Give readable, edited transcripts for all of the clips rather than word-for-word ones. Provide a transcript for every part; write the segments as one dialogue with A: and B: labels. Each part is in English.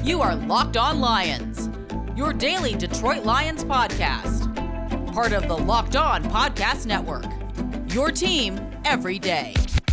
A: You are Locked On Lions, your daily Detroit Lions podcast. Part of the Locked On Podcast Network, your team every day.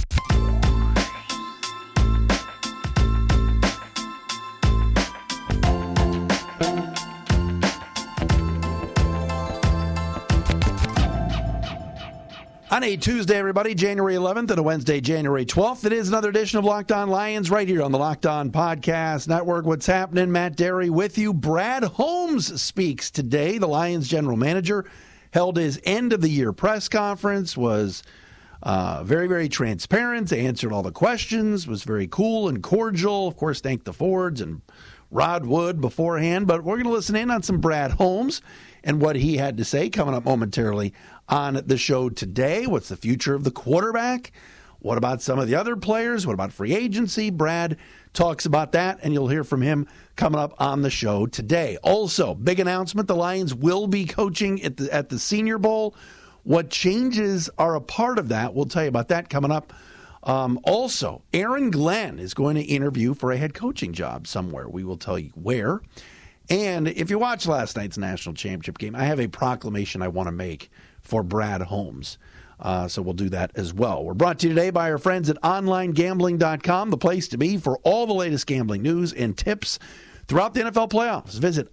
B: On a Tuesday, everybody, January 11th and a Wednesday, January 12th, it is another edition of Locked On Lions right here on the Locked On Podcast Network. What's happening? Matt Derry with you. Brad Holmes speaks today. The Lions general manager held his end-of-the-year press conference, was very, very transparent, answered all the questions, was very cool and cordial. Of course, thanked the Fords and Rod Wood beforehand. But we're going to listen in on some Brad Holmes and what he had to say coming up momentarily on the show today. What's the future of the quarterback? What about some of the other players? What about free agency? Brad talks about that, and you'll hear from him coming up on the show today. Also, big announcement, the Lions will be coaching at the Senior Bowl. What changes are a part of that? We'll tell you about that coming up. Also, Aaron Glenn is going to interview for a head coaching job somewhere. We will tell you where. And if you watched last night's national championship game, I have a proclamation I want to make for Brad Holmes. So we'll do that as well. We're brought to you today by our friends at OnlineGambling.com, the place to be for all the latest gambling news and tips throughout the NFL playoffs. Visit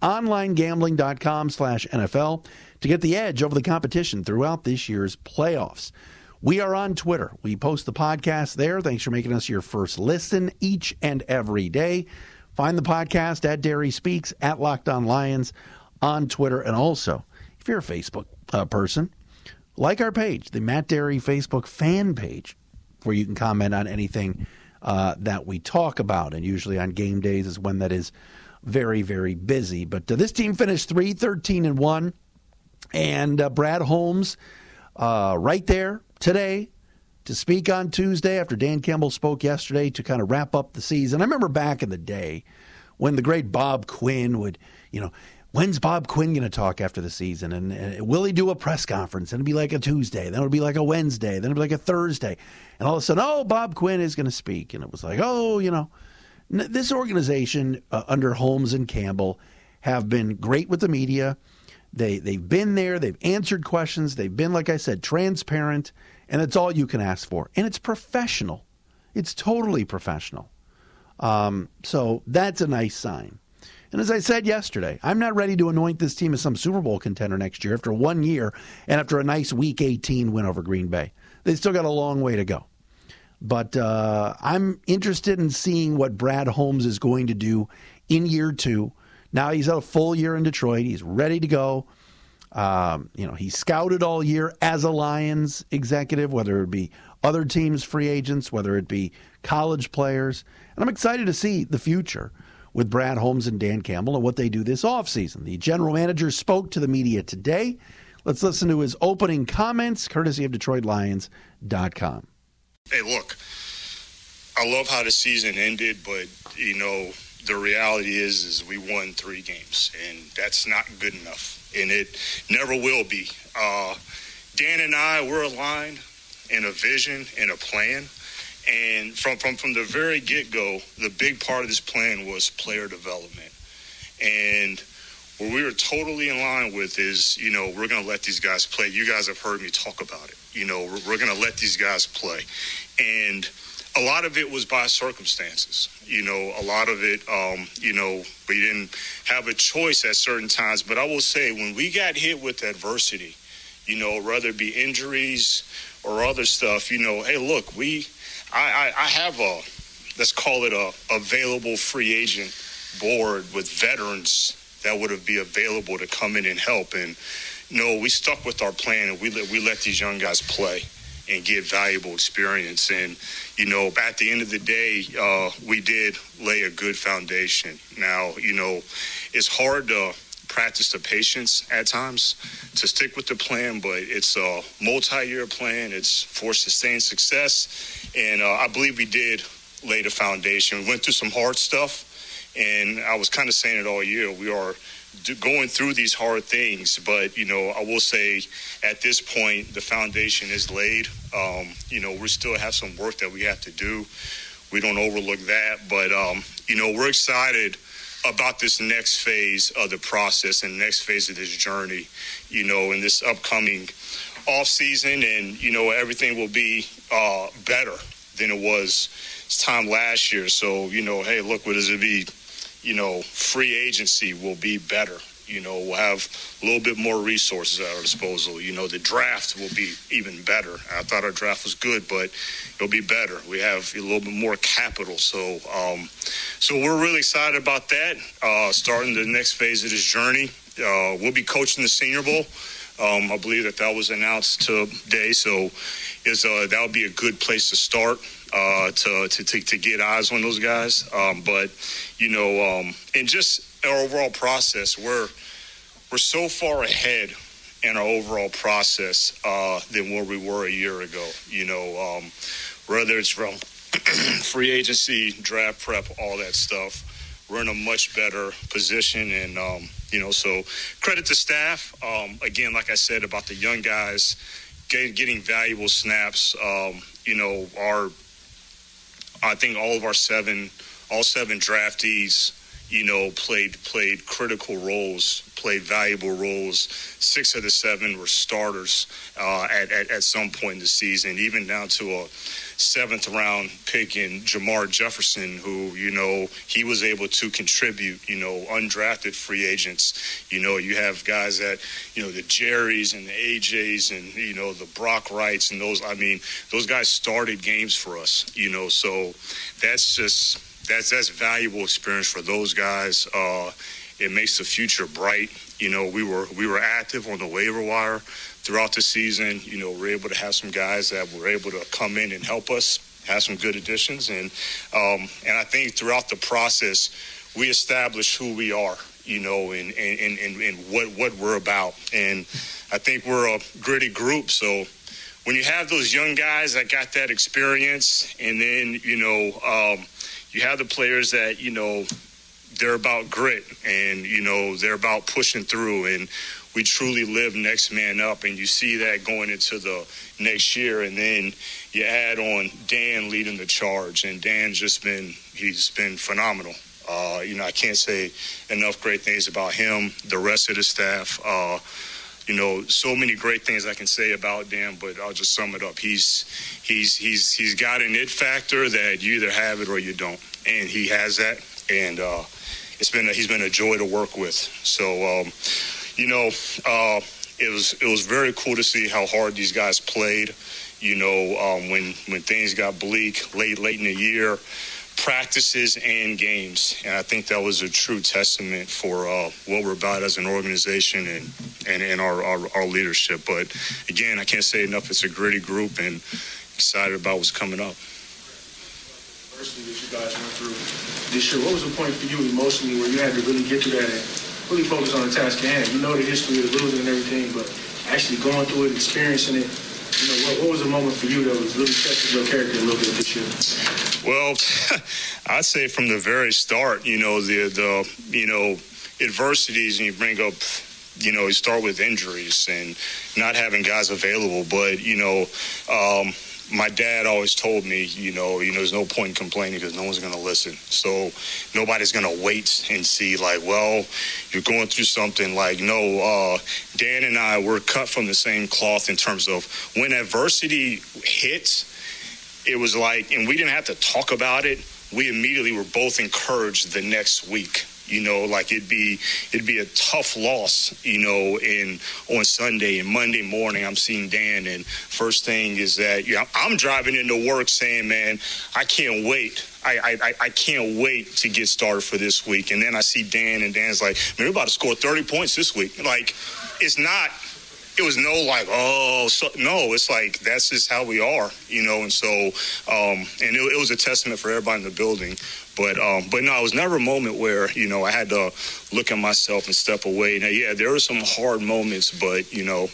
B: OnlineGambling.com/NFL to get the edge over the competition throughout this year's playoffs. We are on Twitter. We post the podcast there. Thanks for making us your first listen each and every day. Find the podcast at Derry Speaks, at Locked On Lions on Twitter. And also, if you're a Facebook person, like our page, the Matt Derry Facebook fan page, where you can comment on anything that we talk about. And usually on game days is when that is very, very busy. But this team finished 3-13-1. And Brad Holmes right there today to speak on Tuesday after Dan Campbell spoke yesterday to kind of wrap up the season. I remember back in the day when the great Bob Quinn would, when's Bob Quinn going to talk after the season? And will he do a press conference? And it'd be like a Tuesday. Then it'll be like a Wednesday. Then it'll be like a Thursday. And all of a sudden, Bob Quinn is going to speak. And it was like, this organization under Holmes and Campbell have been great with the media. They've been there. They've answered questions. They've been, like I said, transparent. And it's all you can ask for. And it's professional. It's totally professional. So that's a nice sign. And as I said yesterday, I'm not ready to anoint this team as some Super Bowl contender next year after 1 year and after a nice Week 18 win over Green Bay. They've still got a long way to go. But I'm interested in seeing what Brad Holmes is going to do in year 2. Now he's had a full year in Detroit. He's ready to go. He scouted all year as a Lions executive, whether it be other teams' free agents, whether it be college players. And I'm excited to see the future with Brad Holmes and Dan Campbell and what they do this offseason. The general manager spoke to the media today. Let's listen to his opening comments, courtesy of DetroitLions.com.
C: Hey, look, I love how the season ended, but, the reality is we won 3 games, and that's not good enough. And it never will be. Dan and I, we're aligned in a vision and a plan. And from the very get-go, the big part of this plan was player development. And what we were totally in line with is, we're going to let these guys play. You guys have heard me talk about it. We're going to let these guys play. And a lot of it was by circumstances. A lot of it, we didn't have a choice at certain times. But I will say, when we got hit with adversity, whether it be injuries or other stuff, hey, look, I have let's call it a available free agent board with veterans that would be available to come in and help. And, we stuck with our plan, and we let these young guys play and get valuable experience. And, at the end of the day, we did lay a good foundation. Now, it's hard to practice the patience at times to stick with the plan, but it's a multi-year plan. It's for sustained success. And I believe we did lay the foundation. We went through some hard stuff, and I was kind of saying it all year. We are going through these hard things, but I will say at this point the foundation is laid. We still have some work that we have to do. We don't overlook that, but we're excited about this next phase of the process and next phase of this journey, in this upcoming off season, and everything will be better than it was this time last year. So hey, look, what does it be? Free agency will be better. We'll have a little bit more resources at our disposal. The draft will be even better. I thought our draft was good, but it'll be better. We have a little bit more capital. So we're really excited about that, starting the next phase of this journey. We'll be coaching the Senior Bowl. I believe that was announced today. So that would be a good place to start to get eyes on those guys. And just our overall process, we're so far ahead in our overall process than where we were a year ago. Whether it's from free agency, draft prep, all that stuff, we're in a much better position. And so credit to staff. Again, like I said about the young guys getting valuable snaps. I think all seven draftees, played critical roles, played valuable roles. 6 of the 7 were starters at some point in the season, even down to a 7th round pick in Jamar Jefferson, who, he was able to contribute, undrafted free agents. You have guys that, the Jerrys and the AJs and, the Brock Wrights and those guys started games for us, so that's valuable experience for those guys. It makes the future bright. We were active on the waiver wire throughout the season. We're able to have some guys that were able to come in and help us, have some good additions. And I think throughout the process, we established who we are, and what we're about. And I think we're a gritty group. So when you have those young guys that got that experience, and then, you have the players that, they're about grit and, they're about pushing through, and we truly live next man up. And you see that going into the next year. And then you add on Dan leading the charge, and Dan's he's been phenomenal. I can't say enough great things about him, the rest of the staff. So many great things I can say about Dan, but I'll just sum it up. He's got an it factor that you either have it or you don't, and he has that. And he's been a joy to work with. So it was very cool to see how hard these guys played. When things got bleak late in the year, practices and games. And I think that was a true testament for what we're about as an organization and our leadership. But again, I can't say enough. It's a gritty group, and excited about what's coming up.
D: That you guys went through this year, what was the point for you emotionally where you had to really get through that and really focus on the task at hand? The history of losing and everything, but actually going through it, experiencing it, what was the moment for you that was really testing your character a little bit this year?
C: Well, I'd say from the very start, the adversities, and you bring up, you start with injuries and not having guys available, but, my dad always told me, there's no point in complaining because no one's going to listen. So nobody's going to wait and see, you're going through something. Dan and I were cut from the same cloth in terms of when adversity hits, it was and we didn't have to talk about it. We immediately were both encouraged the next week. It'd be a tough loss, on Sunday and Monday morning. I'm seeing Dan, and first thing is that I'm driving into work saying, man, I can't wait. I can't wait to get started for this week. And then I see Dan, and Dan's like, man, we're about to score 30 points this week. It's not. It was no it's that's just how we are, and so and it was a testament for everybody in the building. But no, it was never a moment where, I had to look at myself and step away. Now, yeah, there were some hard moments, but,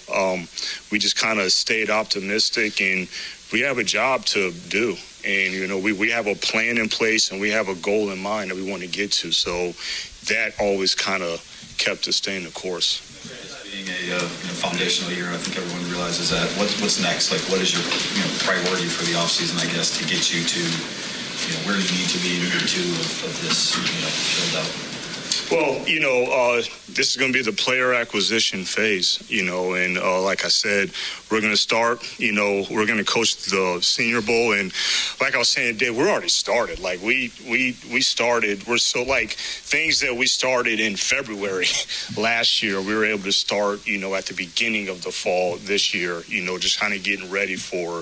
C: we just kind of stayed optimistic, and we have a job to do. And, we have a plan in place, and we have a goal in mind that we want to get to. So that always kind of kept us staying the course.
E: Being a foundational year, I think everyone realizes that. What's next? What is your priority for the offseason, I guess, to get you to where you need to be in year 2 of this build out?
C: Well, this is going to be the player acquisition phase, and like I said, we're going to start, we're going to coach the Senior Bowl. And like I was saying, Dave, we're already started. Like we started, we're so like things that we started in February last year, we were able to start, at the beginning of the fall this year, just kind of getting ready for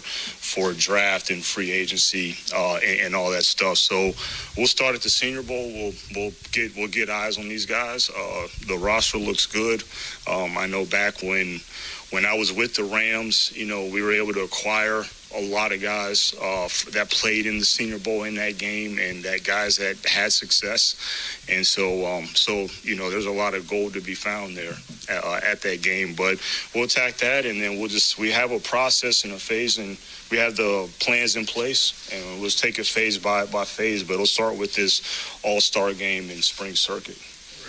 C: draft and free agency and all that stuff. So we'll start at the Senior Bowl. We'll get eyes on these guys. The roster looks good. I know back when I was with the Rams, we were able to acquire a lot of guys that played in the Senior Bowl in that game, and that guys that had success. And so there's a lot of gold to be found there at that game. But we'll attack that, and then we have a process and a phase, and we have the plans in place, and we'll take it phase by phase. But it'll start with this All-Star game in spring circuit.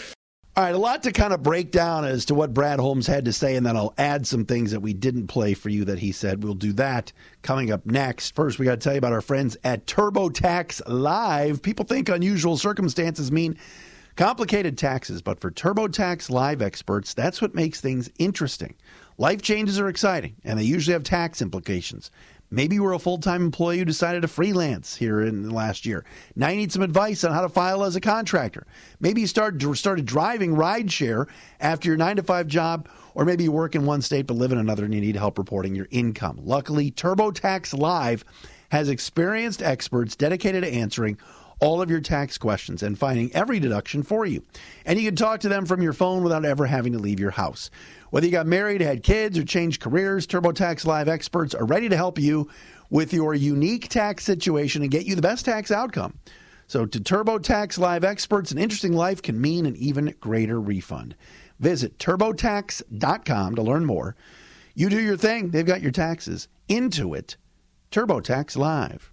B: All right, a lot to kind of break down as to what Brad Holmes had to say, and then I'll add some things that we didn't play for you that he said. We'll do that coming up next. First, we got to tell you about our friends at TurboTax Live. People think unusual circumstances mean complicated taxes, but for TurboTax Live experts, that's what makes things interesting. Life changes are exciting, and they usually have tax implications. Maybe you were a full-time employee who decided to freelance here in the last year. Now you need some advice on how to file as a contractor. Maybe you started driving rideshare after your 9-to-5 job, or maybe you work in one state but live in another and you need help reporting your income. Luckily, TurboTax Live has experienced experts dedicated to answering all of your tax questions and finding every deduction for you. And you can talk to them from your phone without ever having to leave your house. Whether you got married, had kids, or changed careers, TurboTax Live experts are ready to help you with your unique tax situation and get you the best tax outcome. So to TurboTax Live experts, an interesting life can mean an even greater refund. Visit TurboTax.com to learn more. You do your thing. They've got your taxes. Intuit. TurboTax Live.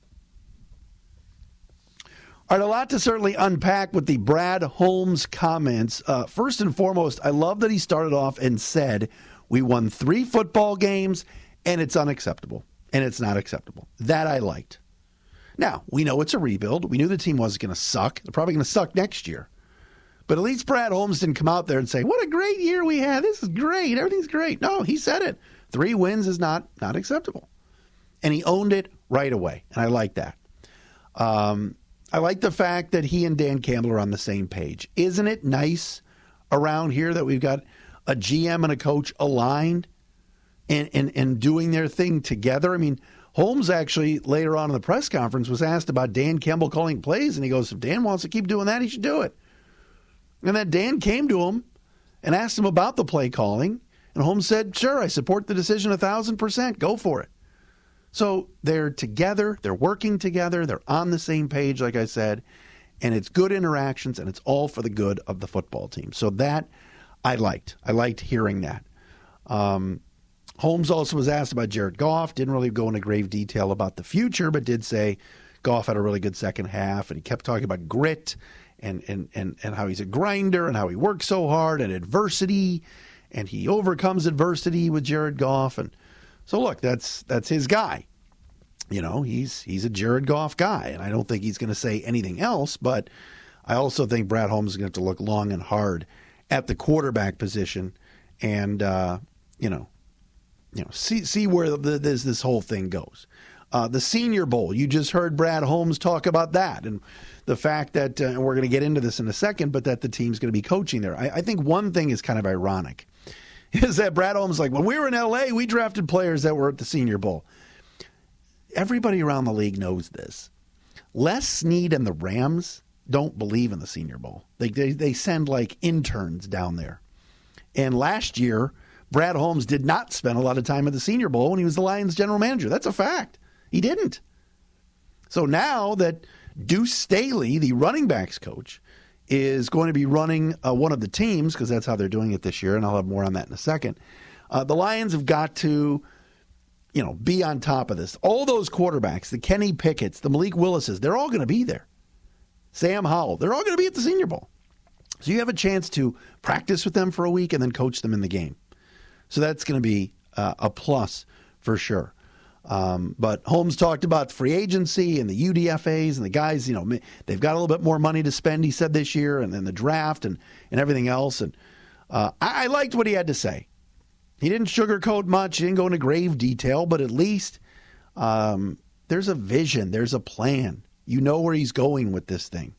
B: All right, a lot to certainly unpack with the Brad Holmes comments. First and foremost, I love that he started off and said, we won 3 football games, and it's unacceptable, and it's not acceptable. That I liked. Now, we know it's a rebuild. We knew the team wasn't going to suck. They're probably going to suck next year. But at least Brad Holmes didn't come out there and say, what a great year we had. This is great. Everything's great. No, he said it. 3 wins is not acceptable. And he owned it right away, and I like that. I like the fact that he and Dan Campbell are on the same page. Isn't it nice around here that we've got a GM and a coach aligned and doing their thing together? I mean, Holmes actually later on in the press conference was asked about Dan Campbell calling plays, and he goes, if Dan wants to keep doing that, he should do it. And then Dan came to him and asked him about the play calling, and Holmes said, sure, I support the decision 1,000%. Go for it. So they're together, they're working together, they're on the same page, like I said, and it's good interactions, and it's all for the good of the football team. So that I liked. I liked hearing that. Holmes also was asked about Jared Goff, didn't really go into grave detail about the future, but did say Goff had a really good second half, and he kept talking about grit and how he's a grinder and how he works so hard and adversity, and he overcomes adversity with Jared Goff. And so, look, that's his guy. You know, he's a Jared Goff guy, and I don't think he's going to say anything else, but I also think Brad Holmes is going to have to look long and hard at the quarterback position and, see where this whole thing goes. The Senior Bowl, you just heard Brad Holmes talk about that and the fact that, and we're going to get into this in a second, but that the team's going to be coaching there. I think one thing is kind of ironic is that Brad Holmes is like, when we were in L.A., we drafted players that were at the Senior Bowl. Everybody around the league knows this. Les Snead and the Rams don't believe in the Senior Bowl. They send like interns down there. And last year, Brad Holmes did not spend a lot of time at the Senior Bowl when he was the Lions general manager. That's a fact. He didn't. So now that Deuce Staley, the running backs coach, is going to be running one of the teams, because that's how they're doing it this year, and I'll have more on that in a second, the Lions have got to be on top of this. All those quarterbacks, the Kenny Pickett's, the Malik Willis's, they're all going to be there. Sam Howell, they're all going to be at the Senior Bowl. So you have a chance to practice with them for a week and then coach them in the game. So that's going to be a plus for sure. But Holmes talked about free agency and the UDFAs and the guys, they've got a little bit more money to spend, he said, this year, and then the draft and everything else. And I liked what he had to say. He didn't sugarcoat much. He didn't go into grave detail, but at least there's a vision. There's a plan. You know where he's going with this thing.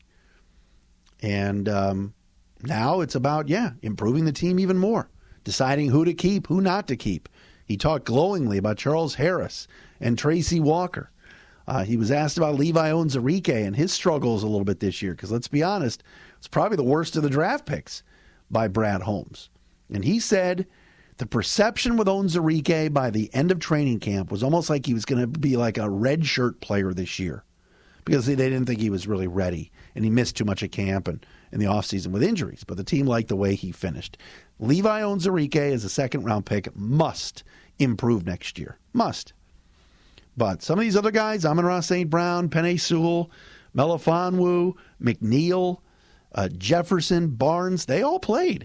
B: And now it's about, improving the team even more, deciding who to keep, who not to keep. He talked glowingly about Charles Harris and Tracy Walker. He was asked about Levi Onwuzurike and his struggles a little bit this year, because let's be honest, it's probably the worst of the draft picks by Brad Holmes. And he said the perception with Onwuzurike by the end of training camp was almost like he was going to be like a redshirt player this year, because they didn't think he was really ready, and he missed too much of camp and in the offseason with injuries. But the team liked the way he finished. Levi Onwuzurike, as a second-round pick, must improve next year. Must. But some of these other guys, Amon-Ra St. Brown, Penei Sewell, Melifonwu, McNeil, Jefferson, Barnes, they all played.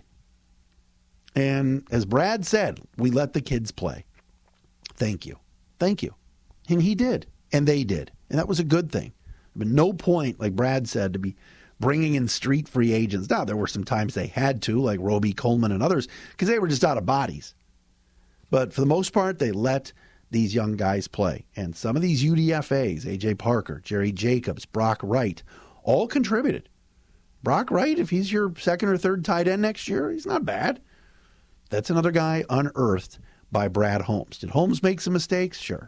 B: And as Brad said, we let the kids play. Thank you. Thank you. And he did. And they did. And that was a good thing. But no point, like Brad said, to be bringing in street free agents. Now, there were some times they had to, like Roby Coleman and others, because they were just out of bodies. But for the most part, they let these young guys play. And some of these UDFAs, A.J. Parker, Jerry Jacobs, Brock Wright, all contributed. Brock Wright, if he's your second or third tight end next year, he's not bad. That's another guy unearthed by Brad Holmes. Did Holmes make some mistakes? Sure.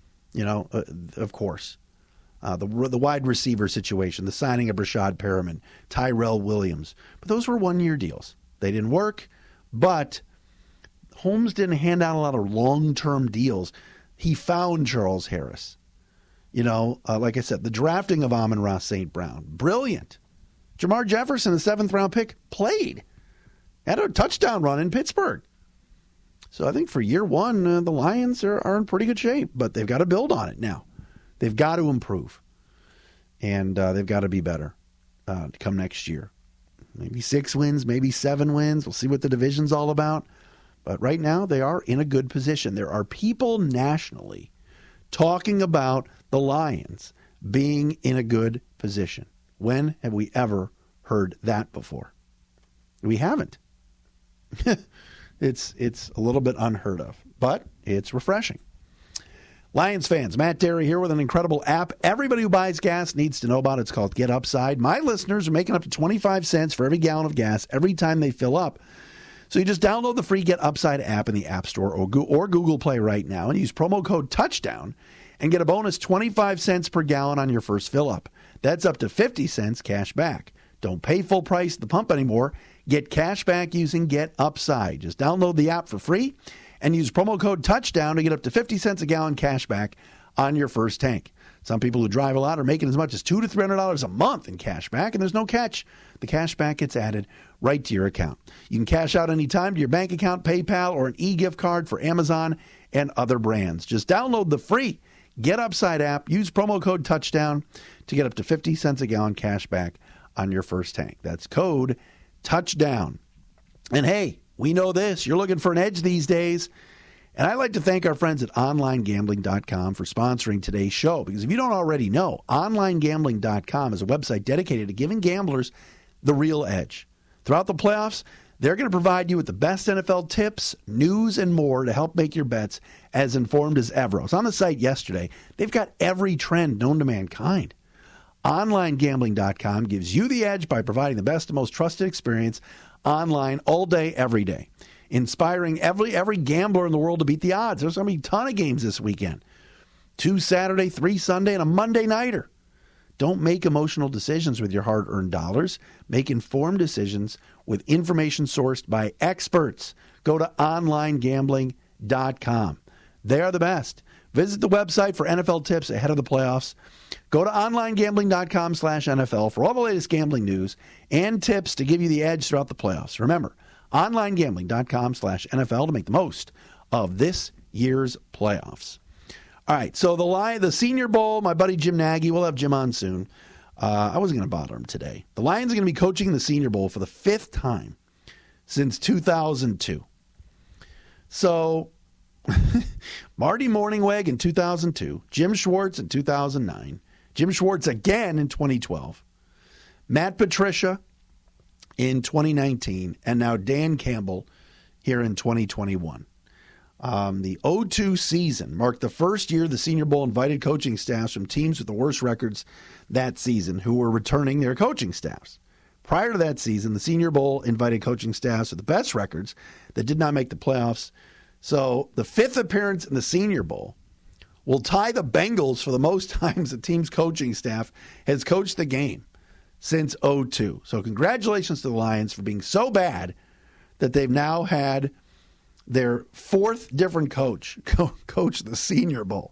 B: Of course. The wide receiver situation, the signing of Rashad Perriman, Tyrell Williams. But those were one-year deals. They didn't work, but Holmes didn't hand out a lot of long-term deals. He found Charles Harris. Like I said, the drafting of Amon-Ra St. Brown, brilliant. Jamar Jefferson, the seventh-round pick, played. Had a touchdown run in Pittsburgh. So I think for year one, the Lions are in pretty good shape, but they've got to build on it now. They've got to improve, and they've got to be better come next year. Maybe 6 wins, maybe 7 wins. We'll see what the division's all about. But right now, they are in a good position. There are people nationally talking about the Lions being in a good position. When have we ever heard that before? We haven't. It's a little bit unheard of, but it's refreshing. Lions fans, Matt Derry here with an incredible app everybody who buys gas needs to know about. It's called Get Upside. My listeners are making up to 25 cents for every gallon of gas every time they fill up. So you just download the free Get Upside app in the App Store or Google Play right now and use promo code TOUCHDOWN and get a bonus 25 cents per gallon on your first fill up. That's up to 50 cents cash back. Don't pay full price at the pump anymore. Get cash back using Get Upside. Just download the app for free and use promo code TOUCHDOWN to get up to 50 cents a gallon cash back on your first tank. Some people who drive a lot are making as much as $200 to $300 a month in cash back, and there's no catch. The cash back gets added right to your account. You can cash out anytime to your bank account, PayPal, or an e-gift card for Amazon and other brands. Just download the free Get Upside app. Use promo code TOUCHDOWN to get up to 50 cents a gallon cash back on your first tank. That's code TOUCHDOWN. And hey, we know this. You're looking for an edge these days. And I'd like to thank our friends at OnlineGambling.com for sponsoring today's show. Because if you don't already know, OnlineGambling.com is a website dedicated to giving gamblers the real edge. Throughout the playoffs, they're going to provide you with the best NFL tips, news, and more to help make your bets as informed as ever. I was on the site yesterday. They've got every trend known to mankind. OnlineGambling.com gives you the edge by providing the best and most trusted experience online all day, every day. Inspiring every gambler in the world to beat the odds. There's going to be a ton of games this weekend. 2 Saturday, 3 Sunday, and a Monday nighter. Don't make emotional decisions with your hard-earned dollars. Make informed decisions with information sourced by experts. Go to OnlineGambling.com. They are the best. Visit the website for NFL tips ahead of the playoffs. Go to OnlineGambling.com/NFL for all the latest gambling news and tips to give you the edge throughout the playoffs. Remember, OnlineGambling.com/NFL to make the most of this year's playoffs. All right, so the Senior Bowl, my buddy Jim Nagy, we'll have Jim on soon. I wasn't going to bother him today. The Lions are going to be coaching the Senior Bowl for the 5th time since 2002. So Marty Mornhinweg in 2002, Jim Schwartz in 2009, Jim Schwartz again in 2012, Matt Patricia in 2019, and now Dan Campbell here in 2021. The 02 season marked the first year the Senior Bowl invited coaching staffs from teams with the worst records that season who were returning their coaching staffs. Prior to that season, the Senior Bowl invited coaching staffs with the best records that did not make the playoffs. So the fifth appearance in the Senior Bowl will tie the Bengals for the most times a team's coaching staff has coached the game since 02. So congratulations to the Lions for being so bad that they've now had their fourth different coach coach the Senior Bowl.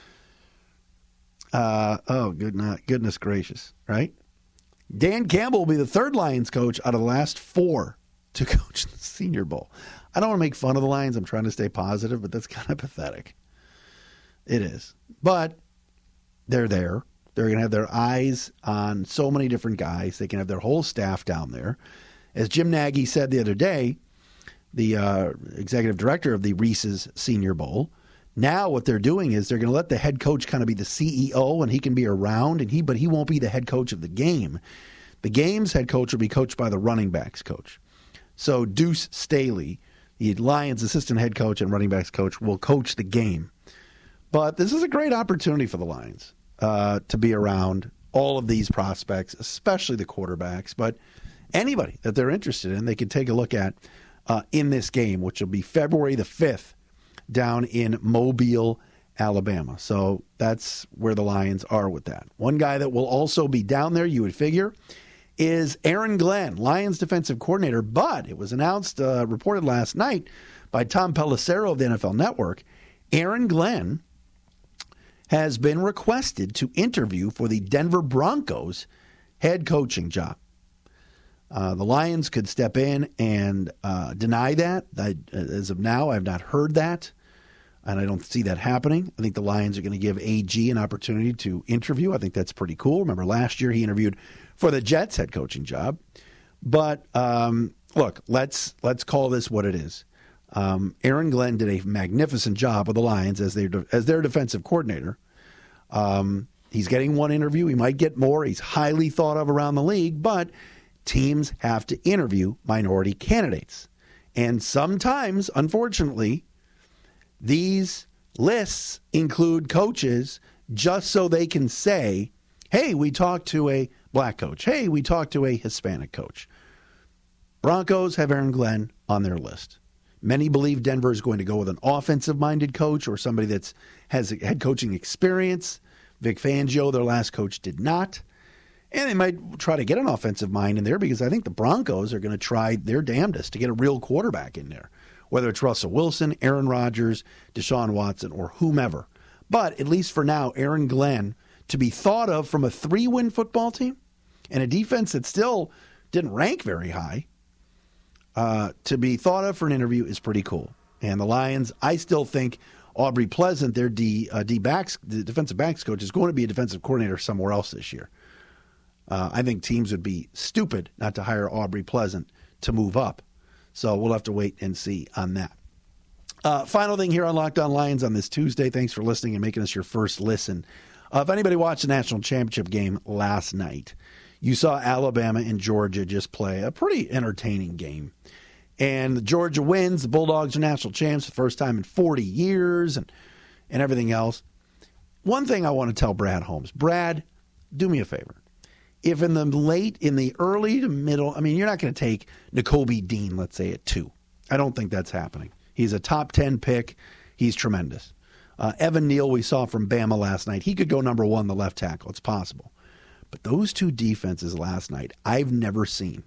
B: Goodness gracious, right? Dan Campbell will be the third Lions coach out of the last four to coach the Senior Bowl. I don't want to make fun of the Lions. I'm trying to stay positive, but that's kind of pathetic. It is. But they're there. They're going to have their eyes on so many different guys. They can have their whole staff down there. As Jim Nagy said the other day, the executive director of the Reese's Senior Bowl, now what they're doing is they're going to let the head coach kind of be the CEO, and he can be around, but he won't be the head coach of the game. The game's head coach will be coached by the running backs coach. So Deuce Staley, the Lions assistant head coach and running backs coach, will coach the game. But this is a great opportunity for the Lions to be around all of these prospects, especially the quarterbacks, but anybody that they're interested in, they can take a look at in this game, which will be February the 5th down in Mobile, Alabama. So that's where the Lions are with that. One guy that will also be down there, you would figure, is Aaron Glenn, Lions defensive coordinator. But it was announced, reported last night by Tom Pelissero of the NFL Network, Aaron Glenn has been requested to interview for the Denver Broncos head coaching job. The Lions could step in and deny that. As of now, I have not heard that, and I don't see that happening. I think the Lions are going to give AG an opportunity to interview. I think that's pretty cool. Remember, last year he interviewed for the Jets head coaching job. But look, let's call this what it is. Aaron Glenn did a magnificent job with the Lions as their defensive coordinator. He's getting one interview. He might get more. He's highly thought of around the league, but teams have to interview minority candidates. And sometimes, unfortunately, these lists include coaches just so they can say, hey, we talked to a black coach. Hey, we talked to a Hispanic coach. Broncos have Aaron Glenn on their list. Many believe Denver is going to go with an offensive-minded coach or somebody that has head coaching experience. Vic Fangio, their last coach, did not. And they might try to get an offensive mind in there because I think the Broncos are going to try their damnedest to get a real quarterback in there, whether it's Russell Wilson, Aaron Rodgers, Deshaun Watson, or whomever. But at least for now, Aaron Glenn, to be thought of from a 3-win football team and a defense that still didn't rank very high, to be thought of for an interview is pretty cool. And the Lions, I still think Aubrey Pleasant, their the defensive backs coach, is going to be a defensive coordinator somewhere else this year. I think teams would be stupid not to hire Aubrey Pleasant to move up. So we'll have to wait and see on that. Final thing here on Locked On Lions on this Tuesday. Thanks for listening and making us your first listen. If anybody watched the national championship game last night, you saw Alabama and Georgia just play a pretty entertaining game. And Georgia wins. The Bulldogs are national champs for the first time in 40 years and everything else. One thing I want to tell Brad Holmes. Brad, do me a favor. If in the early to middle, I mean, you're not going to take Nakobe Dean, let's say, at 2. I don't think that's happening. He's a top 10 pick. He's tremendous. Evan Neal, we saw from Bama last night. He could go number 1, the left tackle. It's possible. But those two defenses last night, I've never seen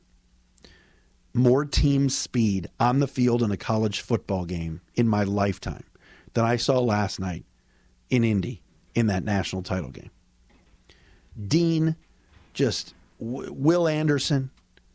B: more team speed on the field in a college football game in my lifetime than I saw last night in Indy in that national title game. Dean, just Will Anderson,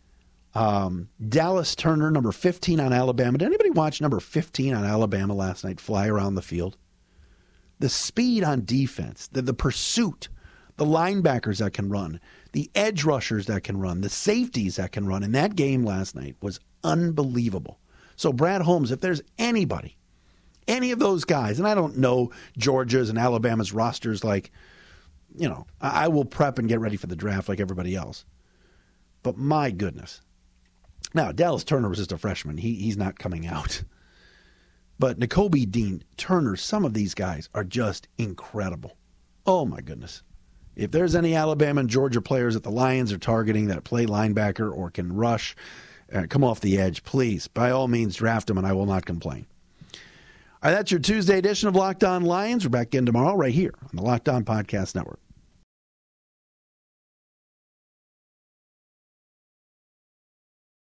B: Dallas Turner, number 15 on Alabama. Did anybody watch number 15 on Alabama last night fly around the field? The speed on defense, the pursuit, the linebackers that can run, the edge rushers that can run, the safeties that can run in that game last night was unbelievable. So Brad Holmes, if there's anybody any of those guys, and I don't know Georgia's and Alabama's rosters like, I will prep and get ready for the draft like everybody else. But my goodness. Now, Dallas Turner was just a freshman. He's not coming out. But Nakobe Dean, Turner, some of these guys are just incredible. Oh, my goodness. If there's any Alabama and Georgia players that the Lions are targeting that play linebacker or can rush, come off the edge, please, by all means, draft them, and I will not complain. All right, that's your Tuesday edition of Locked On Lions. We're back in tomorrow right here on the Locked On Podcast Network.